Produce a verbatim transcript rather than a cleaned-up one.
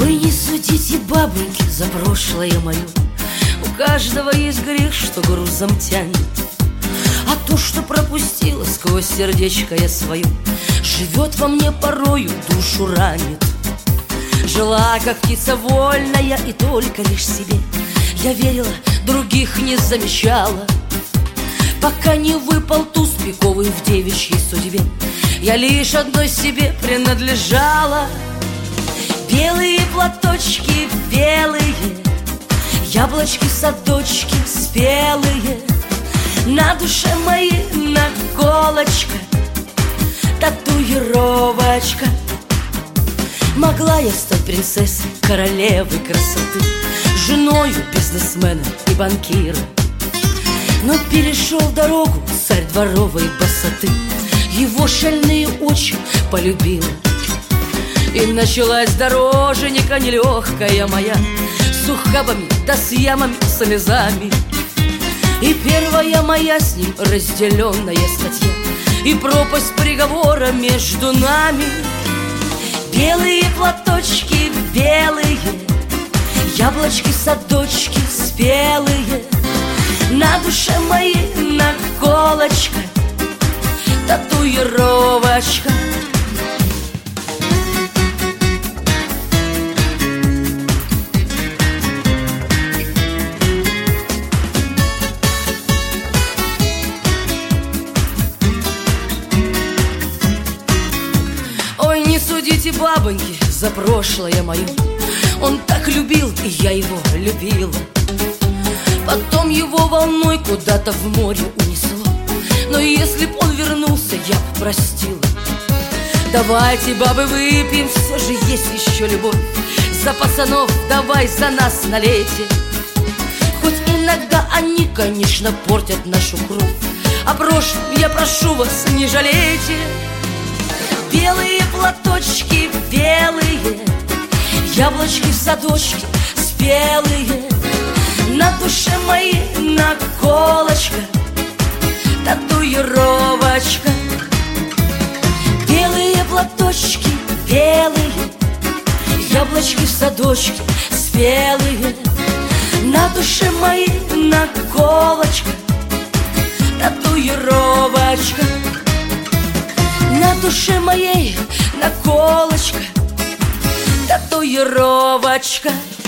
Ой, не судите, бабоньки, за прошлое мое. У каждого есть грех, что грузом тянет. А то, что пропустила сквозь сердечко я свое, живет во мне порою, душу ранит. Жила, как птица вольная, и только лишь себе я верила, других не замечала. Пока не выпал туз пиковый в девичьей судьбе, я лишь одной себе принадлежала. Белые платочки белые, яблочки-садочки спелые, на душе моей наколочка, татуировочка. Могла я стать принцессой, королевой красоты, женою бизнесмена и банкира. Но перешел дорогу царь дворовой босоты, его шальные очи полюбила. И началась дороженька нелегкая моя, с ухабами да с ямами, слезами. И первая моя с ним разделенная статья, и пропасть приговора между нами. Белые платочки белые, яблочки-садочки спелые, на душе моей наколочка, татуировочка. Ой, не судите, бабоньки, за прошлое мое. Он так любил, и я его любила. Потом его волной куда-то в море унесло, но если б он вернулся, я б простила. Давайте, бабы, выпьем, все же есть еще любовь. За пацанов, давай за нас налейте. Хоть иногда они, конечно, портят нашу кровь, о прошлом я прошу вас, не жалейте. Белые платочки белые, яблочки-садочки спелые, на душе моей наколочка, татуировочка. Белые платочки белые, яблочки-садочки спелые, на душе моей наколочка, татуировочка. На душе моей наколочка, татуировочка.